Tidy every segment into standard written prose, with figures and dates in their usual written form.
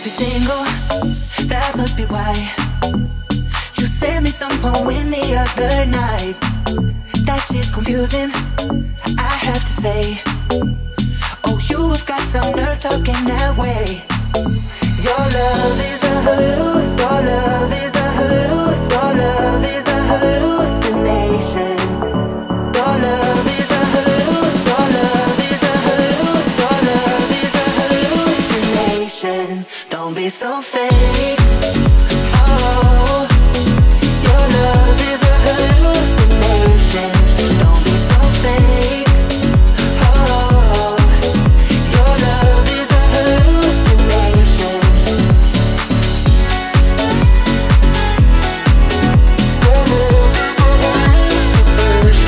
be single, that must be why you sent me some poem the other night. That shit's confusing, I have to say. Oh, you have got some nerve talking that way. Your love is a hallucination. Your love is a hallucination. Your love is a hallucination. Your love is a hallucination. Your love is a hallucination. Your love is a hallucination. Don't be so fake. Oh, your love is a hallucination. Don't be so fake. Oh, your love is a hallucination. Your love is a hallucination.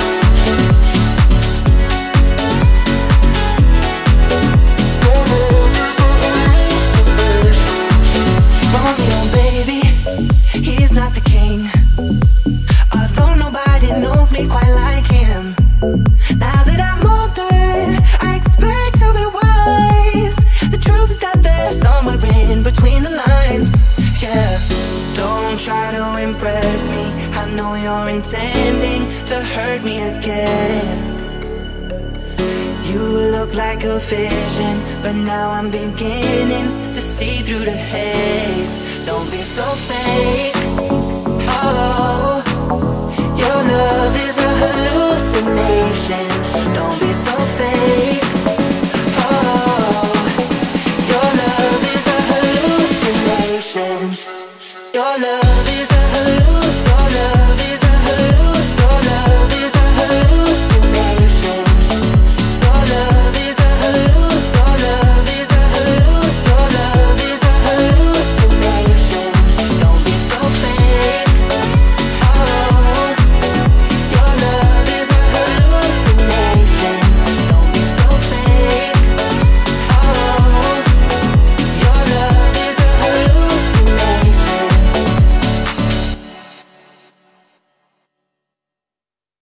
Your love is a hallucination. Romeo, baby, he's not the king. Although nobody knows me quite like him. Now that I'm older, I expect to be wise. The truth is out there somewhere in between the lines. Yeah, don't try to impress me. I know you're intending to hurt me again. You look like a vision, but now I'm beginning to see through the haze. Don't be so fake. Oh, your love is a